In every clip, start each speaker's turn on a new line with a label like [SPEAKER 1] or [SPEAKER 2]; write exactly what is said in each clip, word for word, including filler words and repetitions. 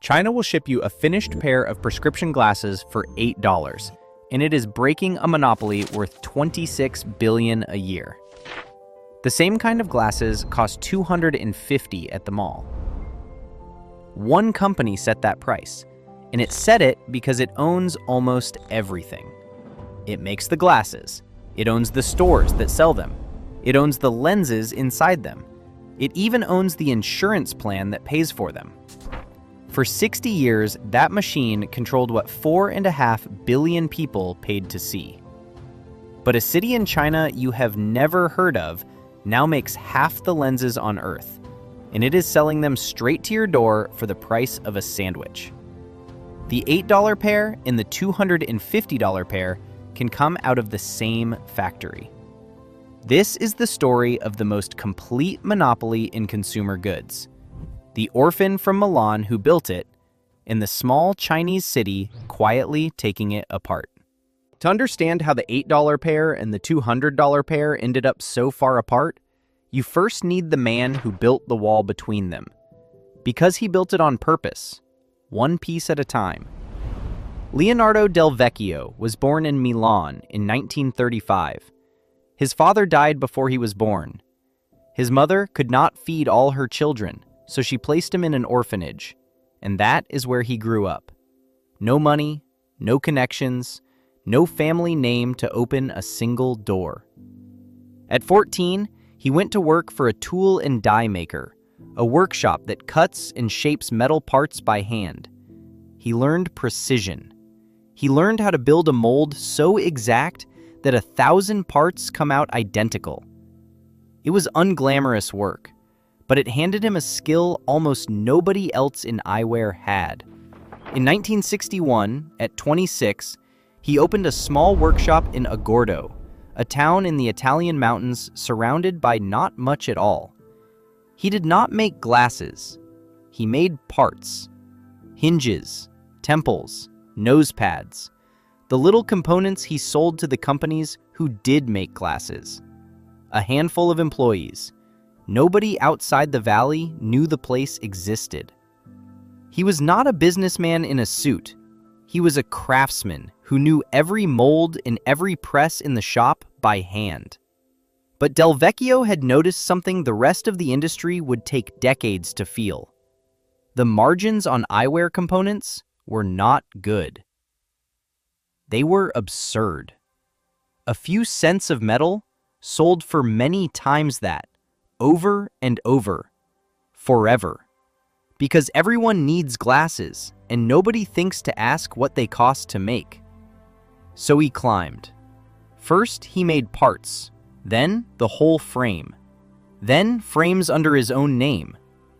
[SPEAKER 1] China will ship you a finished pair of prescription glasses for eight dollars, and it is breaking a monopoly worth twenty-six billion dollars a year. The same kind of glasses cost two hundred fifty dollars at the mall. One company set that price, and it set it because it owns almost everything. It makes the glasses. It owns the stores that sell them. It owns the lenses inside them. It even owns the insurance plan that pays for them. For sixty years, that machine controlled what four and a half billion people paid to see. But a city in China you have never heard of now makes half the lenses on Earth, and it is selling them straight to your door for the price of a sandwich. The eight dollar pair and the two hundred fifty dollar pair can come out of the same factory. This is the story of the most complete monopoly in consumer goods. The orphan from Milan who built it, and the small Chinese city quietly taking it apart. To understand how the eight dollar pair and the two hundred dollar pair ended up so far apart, you first need the man who built the wall between them. Because he built it on purpose, one piece at a time. Leonardo del Vecchio was born in Milan in nineteen thirty-five. His father died before he was born. His mother could not feed all her children, so she placed him in an orphanage, and that is where he grew up. No money, no connections, no family name to open a single door. At fourteen, he went to work for a tool and die maker, a workshop that cuts and shapes metal parts by hand. He learned precision. He learned how to build a mold so exact that a thousand parts come out identical. It was unglamorous work, but it handed him a skill almost nobody else in eyewear had. In nineteen sixty-one, at twenty-six, he opened a small workshop in Agordo, a town in the Italian mountains surrounded by not much at all. He did not make glasses. He made parts. Hinges, temples, nose pads. The little components he sold to the companies who did make glasses. A handful of employees. Nobody outside the valley knew the place existed. He was not a businessman in a suit. He was a craftsman who knew every mold in every press in the shop by hand. But Del Vecchio had noticed something the rest of the industry would take decades to feel. The margins on eyewear components were not good. They were absurd. A few cents of metal sold for many times that, over and over, forever. Because everyone needs glasses, and nobody thinks to ask what they cost to make. So he climbed. First, he made parts, then the whole frame, then frames under his own name.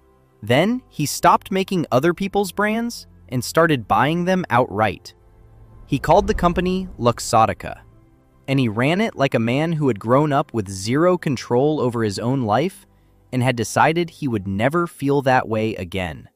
[SPEAKER 1] Then he stopped making other people's brands and started buying them outright. He called the company Luxottica, and he ran it like a man who had grown up with zero control over his own life and had decided he would never feel that way again.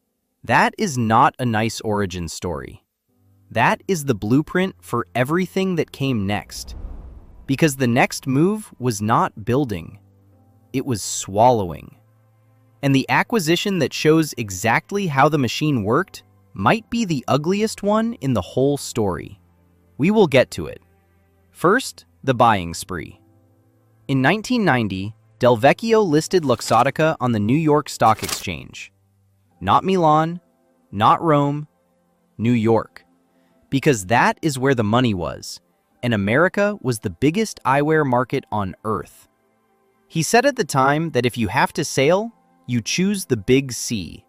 [SPEAKER 1] That is not a nice origin story. That is the blueprint for everything that came next. Because the next move was not building, it was swallowing. And the acquisition that shows exactly how the machine worked might be the ugliest one in the whole story. We will get to it. First, the buying spree. In nineteen ninety, Del Vecchio listed Luxottica on the New York Stock Exchange. Not Milan, not Rome, New York. Because that is where the money was, and America was the biggest eyewear market on Earth. He said at the time that if you have to sail, you choose the big C.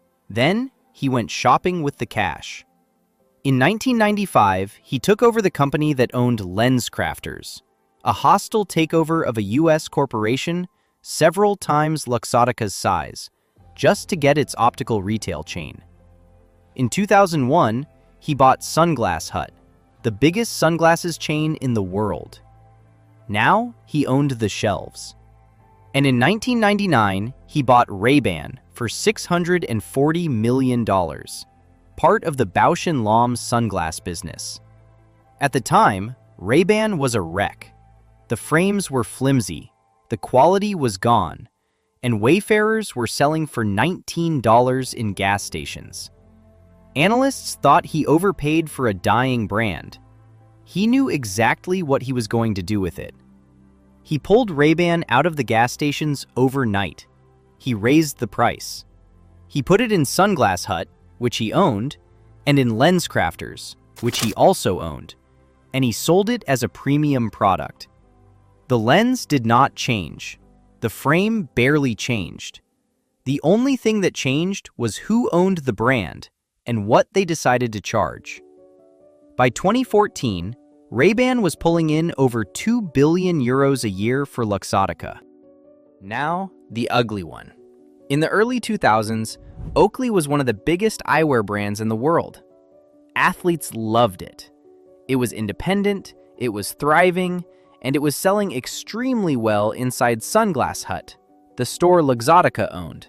[SPEAKER 1] Then, he went shopping with the cash. In nineteen ninety-five, he took over the company that owned LensCrafters, a hostile takeover of a U S corporation several times Luxottica's size, just to get its optical retail chain. In two thousand one, he bought Sunglass Hut, the biggest sunglasses chain in the world. Now, he owned the shelves. And in nineteen ninety-nine, he bought Ray-Ban for six hundred forty million dollars, part of the Bausch and Lomb sunglass business. At the time, Ray-Ban was a wreck. The frames were flimsy, the quality was gone, and Wayfarers were selling for nineteen dollars in gas stations. Analysts thought he overpaid for a dying brand. He knew exactly what he was going to do with it. He pulled Ray-Ban out of the gas stations overnight. He raised the price. He put it in Sunglass Hut, which he owned, and in LensCrafters, which he also owned, and he sold it as a premium product. The lens did not change. The frame barely changed. The only thing that changed was who owned the brand and what they decided to charge. By twenty fourteen, Ray-Ban was pulling in over two billion euros a year for Luxottica. Now, the ugly one. In the early two thousands, Oakley was one of the biggest eyewear brands in the world. Athletes loved it. It was independent, it was thriving, and it was selling extremely well inside Sunglass Hut, the store Luxottica owned.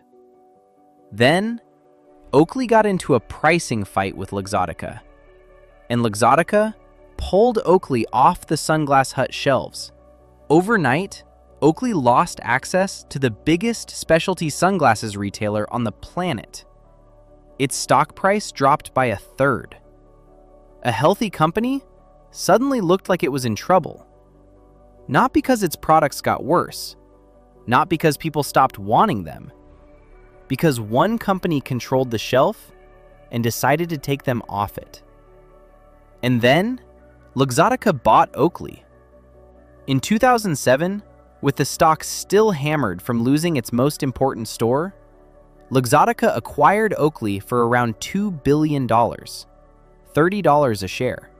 [SPEAKER 1] Then, Oakley got into a pricing fight with Luxottica, and Luxottica pulled Oakley off the Sunglass Hut shelves. Overnight, Oakley lost access to the biggest specialty sunglasses retailer on the planet. Its stock price dropped by a third. A healthy company suddenly looked like it was in trouble. Not because its products got worse, not because people stopped wanting them, because one company controlled the shelf and decided to take them off it. And then, Luxottica bought Oakley. In two thousand seven, with the stock still hammered from losing its most important store, Luxottica acquired Oakley for around two billion dollars, thirty dollars a share.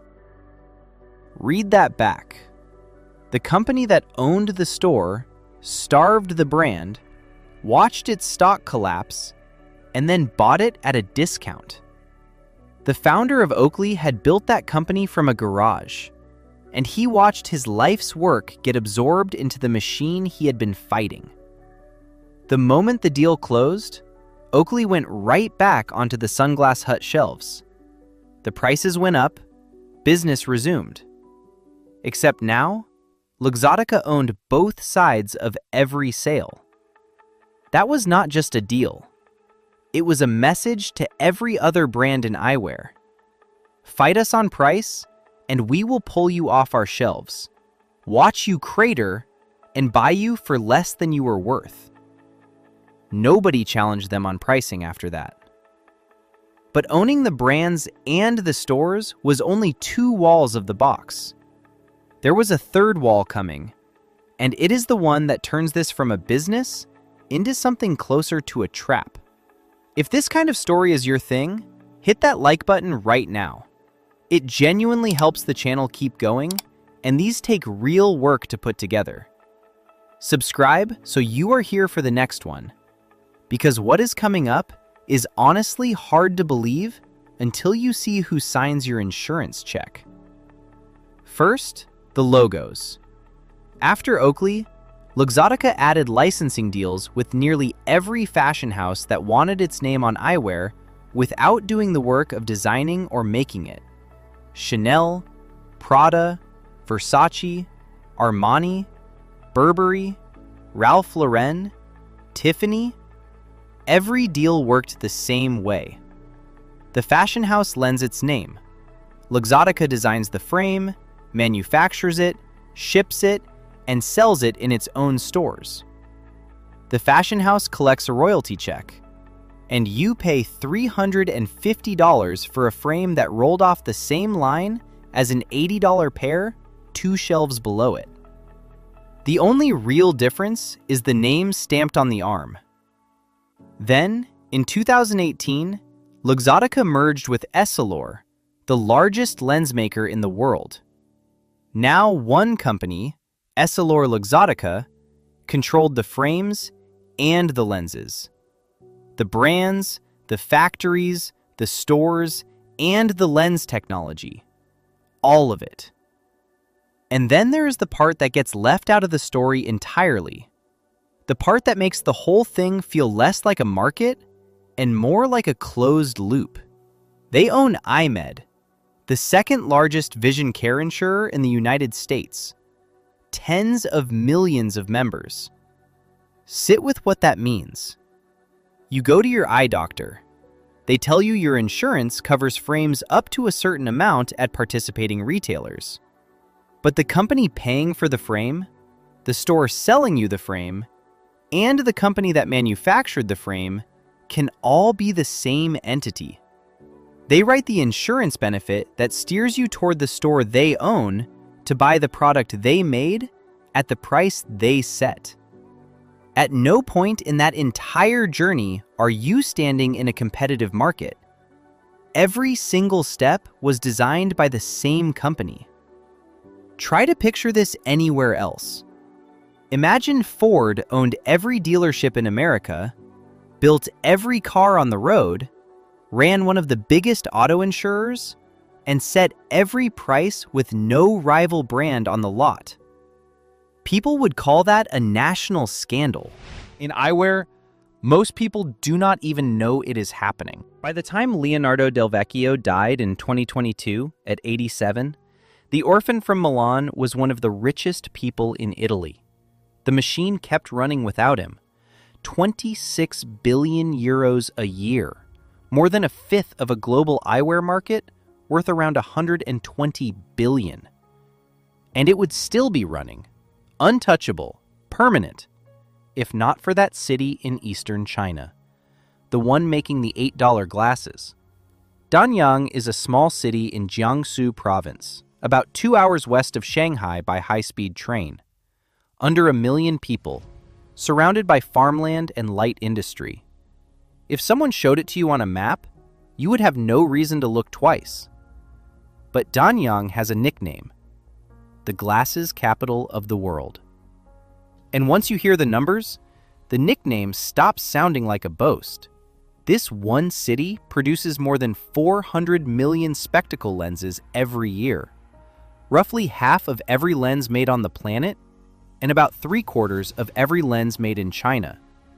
[SPEAKER 1] Read that back. The company that owned the store, starved the brand, watched its stock collapse, and then bought it at a discount. The founder of Oakley had built that company from a garage, and he watched his life's work get absorbed into the machine he had been fighting. The moment the deal closed, Oakley went right back onto the Sunglass Hut shelves. The prices went up, business resumed. Except now, Luxottica owned both sides of every sale. That was not just a deal. It was a message to every other brand in eyewear. Fight us on price, and we will pull you off our shelves, watch you crater, and buy you for less than you were worth. Nobody challenged them on pricing after that. But owning the brands and the stores was only two walls of the box. There was a third wall coming, and it is the one that turns this from a business into something closer to a trap. If this kind of story is your thing, hit that like button right now. It genuinely helps the channel keep going, and these take real work to put together. Subscribe so you are here for the next one, because what is coming up is honestly hard to believe until you see who signs your insurance check. First, the logos. After Oakley, Luxottica added licensing deals with nearly every fashion house that wanted its name on eyewear without doing the work of designing or making it. Chanel, Prada, Versace, Armani, Burberry, Ralph Lauren, Tiffany. Every deal worked the same way. The fashion house lends its name. Luxottica designs the frame, manufactures it, ships it, and sells it in its own stores. The fashion house collects a royalty check, and you pay three hundred fifty dollars for a frame that rolled off the same line as an eighty dollar pair two shelves below it. The only real difference is the name stamped on the arm. Then, in two thousand eighteen, Luxottica merged with Essilor, the largest lens maker in the world. Now one company, Essilor-Luxottica, controlled the frames and the lenses. The brands, the factories, the stores, and the lens technology. All of it. And then there is the part that gets left out of the story entirely. The part that makes the whole thing feel less like a market and more like a closed loop. They own EyeMed, the second largest vision care insurer in the United States. Tens of millions of members. Sit with what that means. You go to your eye doctor. They tell you your insurance covers frames up to a certain amount at participating retailers. But the company paying for the frame, the store selling you the frame, and the company that manufactured the frame can all be the same entity. They write the insurance benefit that steers you toward the store they own to buy the product they made at the price they set. At no point in that entire journey are you standing in a competitive market. Every single step was designed by the same company. Try to picture this anywhere else. Imagine Ford owned every dealership in America, built every car on the road, ran one of the biggest auto insurers, and set every price with no rival brand on the lot. People would call that a national scandal. In eyewear, most people do not even know it is happening. By the time Leonardo Del Vecchio died in twenty twenty-two at eighty-seven, the orphan from Milan was one of the richest people in Italy. The machine kept running without him. twenty-six billion euros a year, more than a fifth of a global eyewear market worth around one hundred twenty billion. And it would still be running, untouchable, permanent, if not for that city in eastern China, the one making the eight dollar glasses. Danyang is a small city in Jiangsu province, about two hours west of Shanghai by high-speed train. Under a million people, surrounded by farmland and light industry. If someone showed it to you on a map, you would have no reason to look twice. But Danyang has a nickname: the glasses capital of the world. And once you hear the numbers, the nickname stops sounding like a boast. This one city produces more than four hundred million spectacle lenses every year, roughly half of every lens made on the planet, and about three quarters of every lens made in China.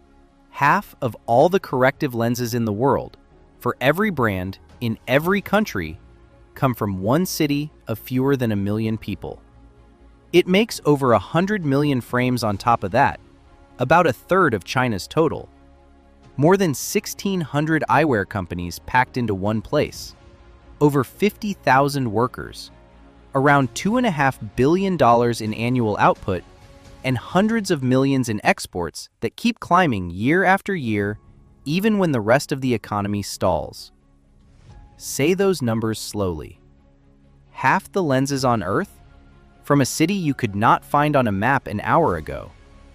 [SPEAKER 1] Half of all the corrective lenses in the world, for every brand, in every country, come from one city of fewer than a million people. It makes over a hundred million frames on top of that, about a third of China's total. More than sixteen hundred eyewear companies packed into one place. Over fifty thousand workers. Around two point five billion dollars in annual output, and hundreds of millions in exports that keep climbing year after year, even when the rest of the economy stalls. Say those numbers slowly. Half the lenses on Earth? From a city you could not find on a map an hour ago.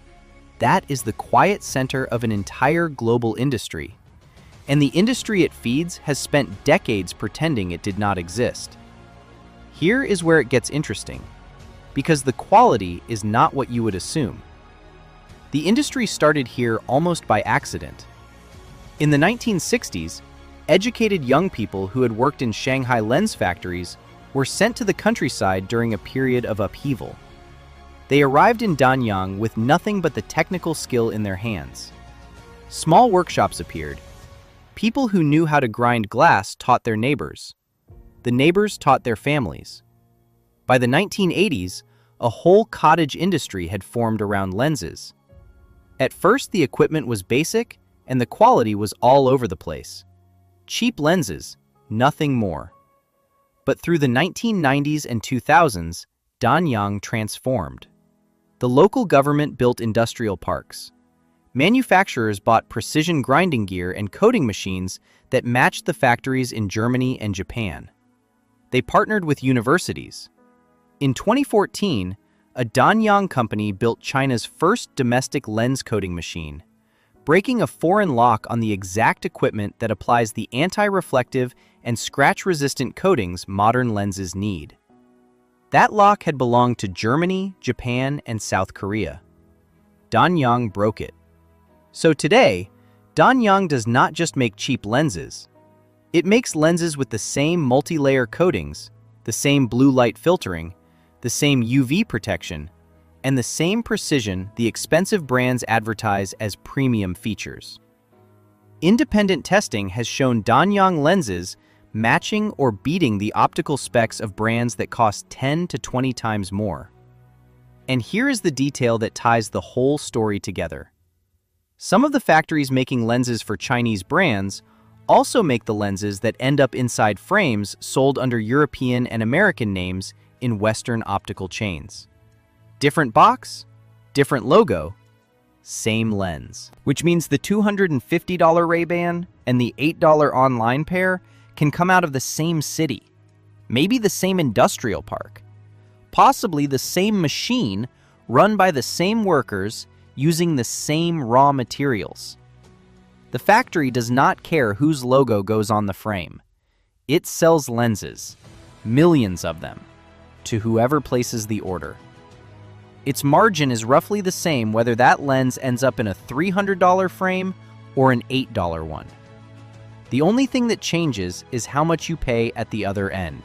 [SPEAKER 1] That is the quiet center of an entire global industry. And the industry it feeds has spent decades pretending it did not exist. Here is where it gets interesting, because the quality is not what you would assume. The industry started here almost by accident. In the nineteen sixties, educated young people who had worked in Shanghai lens factories were sent to the countryside during a period of upheaval. They arrived in Danyang with nothing but the technical skill in their hands. Small workshops appeared. People who knew how to grind glass taught their neighbors. The neighbors taught their families. By the nineteen eighties, a whole cottage industry had formed around lenses. At first, the equipment was basic and the quality was all over the place. Cheap lenses, nothing more. But through the nineteen nineties and two thousands, Danyang transformed. The local government built industrial parks. Manufacturers bought precision grinding gear and coating machines that matched the factories in Germany and Japan. They partnered with universities. In twenty fourteen, a Danyang company built China's first domestic lens coating machine, breaking a foreign lock on the exact equipment that applies the anti-reflective and scratch-resistant coatings modern lenses need. That lock had belonged to Germany, Japan, and South Korea. Danyang broke it. So today, Danyang does not just make cheap lenses. It makes lenses with the same multi-layer coatings, the same blue light filtering, the same U V protection, and the same precision the expensive brands advertise as premium features. Independent testing has shown Danyang lenses matching or beating the optical specs of brands that cost ten to twenty times more. And here is the detail that ties the whole story together. Some of the factories making lenses for Chinese brands also make the lenses that end up inside frames sold under European and American names in Western optical chains. Different box, different logo, same lens. Which means the two hundred fifty dollar Ray-Ban and the eight dollar online pair can come out of the same city, maybe the same industrial park, possibly the same machine run by the same workers using the same raw materials. The factory does not care whose logo goes on the frame. It sells lenses, millions of them, to whoever places the order. Its margin is roughly the same whether that lens ends up in a three hundred dollar frame or an eight dollar one. The only thing that changes is how much you pay at the other end.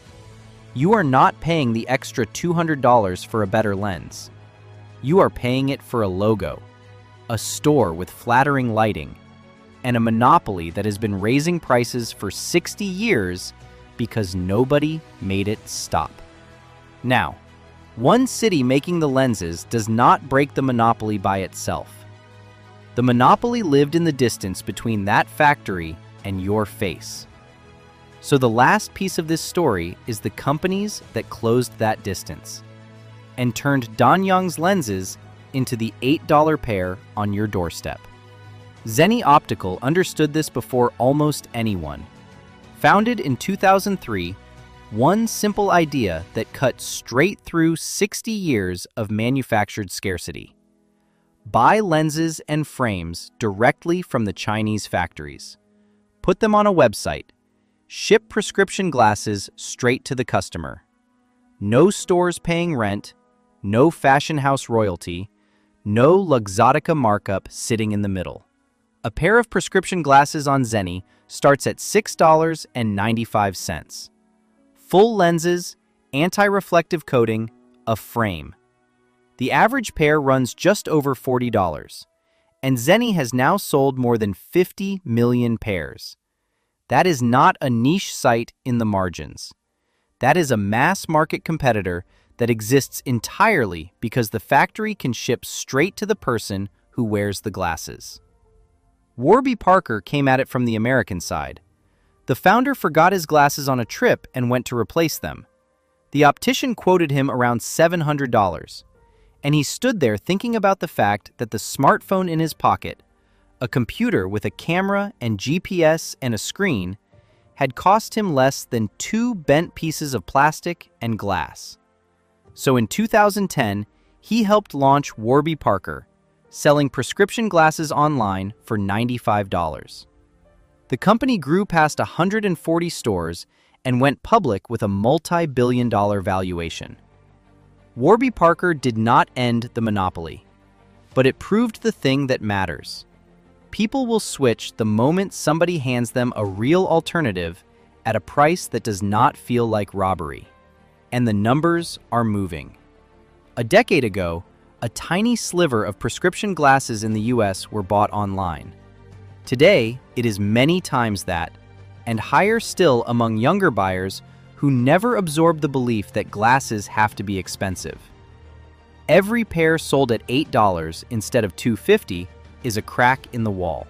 [SPEAKER 1] You are not paying the extra two hundred dollars for a better lens. You are paying it for a logo, a store with flattering lighting, and a monopoly that has been raising prices for sixty years because nobody made it stop. Now, one city making the lenses does not break the monopoly by itself. The monopoly lived in the distance between that factory and your face. So the last piece of this story is the companies that closed that distance and turned Danyang's lenses into the eight dollar pair on your doorstep. Zenni Optical understood this before almost anyone. Founded in two thousand three, one simple idea that cut straight through sixty years of manufactured scarcity. Buy lenses and frames directly from the Chinese factories. Put them on a website. Ship prescription glasses straight to the customer. No stores paying rent, no fashion house royalty, no Luxottica markup sitting in the middle. A pair of prescription glasses on Zenni starts at six dollars and ninety-five cents. Full lenses, anti-reflective coating, a frame. The average pair runs just over forty dollars, and Zenni has now sold more than fifty million pairs. That is not a niche site in the margins. That is a mass market competitor that exists entirely because the factory can ship straight to the person who wears the glasses. Warby Parker came at it from the American side. The founder forgot his glasses on a trip and went to replace them. The optician quoted him around seven hundred dollars, and he stood there thinking about the fact that the smartphone in his pocket, a computer with a camera and G P S and a screen, had cost him less than two bent pieces of plastic and glass. So in two thousand ten, he helped launch Warby Parker, selling prescription glasses online for ninety-five dollars. The company grew past one hundred forty stores and went public with a multi-billion dollar valuation. Warby Parker did not end the monopoly, but it proved the thing that matters. People will switch the moment somebody hands them a real alternative at a price that does not feel like robbery. And the numbers are moving. A decade ago, a tiny sliver of prescription glasses in the U S were bought online. Today, it is many times that, and higher still among younger buyers who never absorbed the belief that glasses have to be expensive. Every pair sold at eight dollars instead of two dollars and fifty cents is a crack in the wall.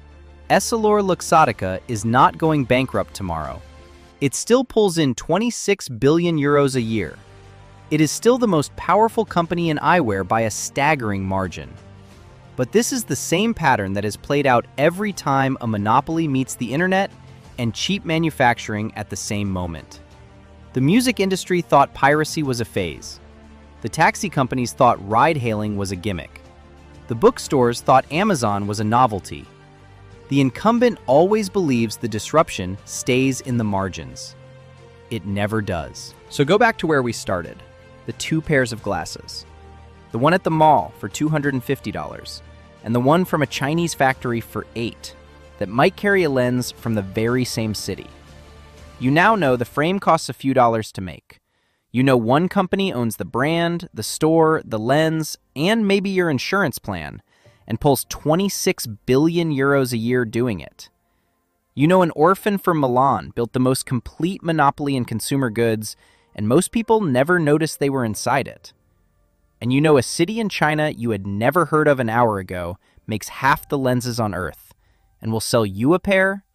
[SPEAKER 1] EssilorLuxottica is not going bankrupt tomorrow. It still pulls in twenty-six billion euros a year. It is still the most powerful company in eyewear by a staggering margin. But this is the same pattern that has played out every time a monopoly meets the internet and cheap manufacturing at the same moment. The music industry thought piracy was a phase. The taxi companies thought ride-hailing was a gimmick. The bookstores thought Amazon was a novelty. The incumbent always believes the disruption stays in the margins. It never does. So go back to where we started, the two pairs of glasses. The one at the mall for two hundred fifty dollars, and the one from a Chinese factory for eight dollars that might carry a lens from the very same city. You now know the frame costs a few dollars to make. You know one company owns the brand, the store, the lens, and maybe your insurance plan, and pulls twenty-six billion euros a year doing it. You know an orphan from Milan built the most complete monopoly in consumer goods, and most people never noticed they were inside it. And you know a city in China you had never heard of an hour ago makes half the lenses on Earth, and will sell you a pair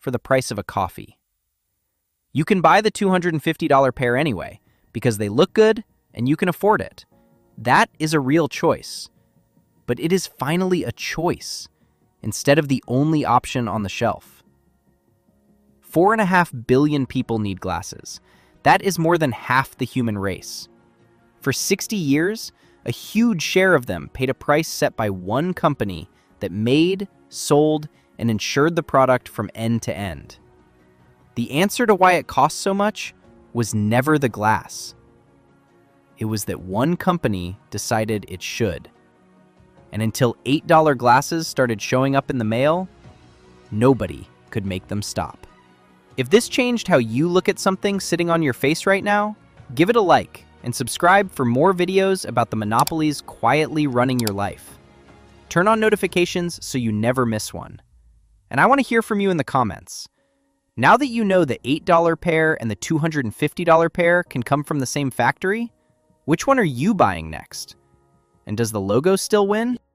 [SPEAKER 1] for the price of a coffee. You can buy the two hundred fifty dollar pair anyway, because they look good and you can afford it. That is a real choice. But it is finally a choice, instead of the only option on the shelf. Four and a half billion people need glasses. That is more than half the human race. For sixty years, a huge share of them paid a price set by one company that made, sold, and insured the product from end to end. The answer to why it costs so much was never the glass. It was that one company decided it should. And until eight dollar glasses started showing up in the mail, nobody could make them stop. If this changed how you look at something sitting on your face right now, give it a like and subscribe for more videos about the monopolies quietly running your life. Turn on notifications so you never miss one. And I want to hear from you in the comments. Now that you know the eight dollar pair and the two hundred fifty dollar pair can come from the same factory, which one are you buying next? And does the logo still win?